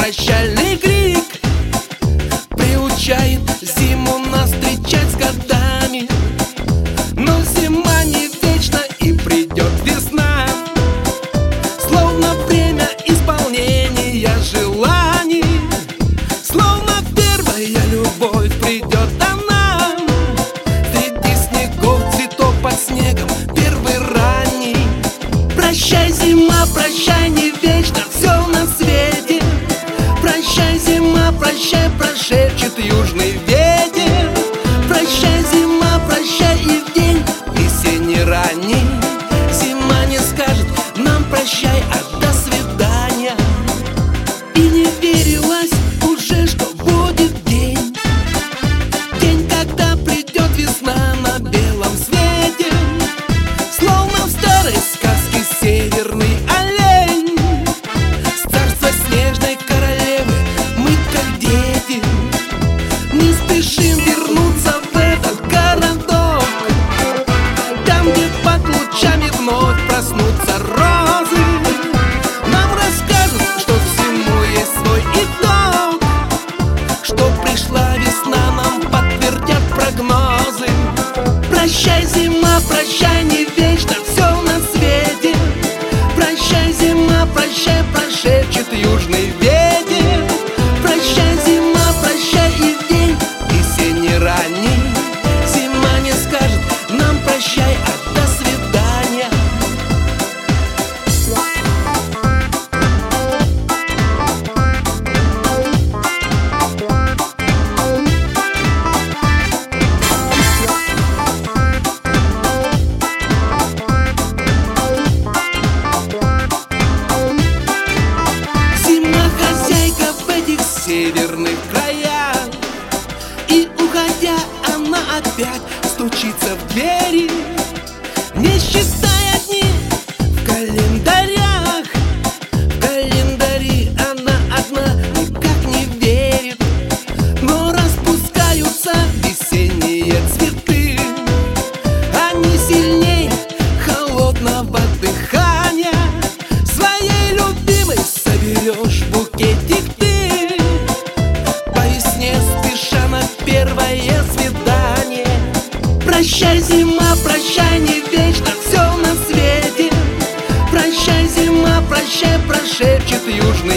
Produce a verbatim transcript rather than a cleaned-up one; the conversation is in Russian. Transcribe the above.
прощальный крик приучает зиму нас встречать с годами. Но зима не вечна, и придет весна, словно время исполнения желаний, словно первая любовь придет она. Среди снегов, цветов под снегом, первый ранний. Прощай, зима, прощай, не вечно все на свете. Прощай, зима, прощай, прошепчет южный ветер. Прощай, зима, прощай, и в день весенний ранний зима не скажет нам прощай, а до свидания. И не верилось уже, что будет день, день, когда придет весна на белом свете, словно в старой сказке северный олень. С царства снежной королевы мы, как дети, не спешим вернуться в этот городок, там, где под лучами вновь проснутся розы. Нам расскажут, что всему есть свой итог, что пришла весна, нам подтвердят прогнозы. Прощай, зима, прощай, не вечно все на свете. Прощай, зима, прощай, прошепчет южный ветер. Прощай, зима, прощай, и в день весенний ранний зима не скажет нам прощай, а до свидания. Зима хозяйка в этих северных краях, и уходя она опять стучится в двери, не считая дни в календарях. В календари она одна никак не верит, но распускаются весенние цветы. Они сильней холодного дыхания, своей любимой соберешь букетик ты, по весне спеша на первое свидание. Прощай, зима, прощай, не вечно все на свете. Прощай, зима, прощай, прошепчет южный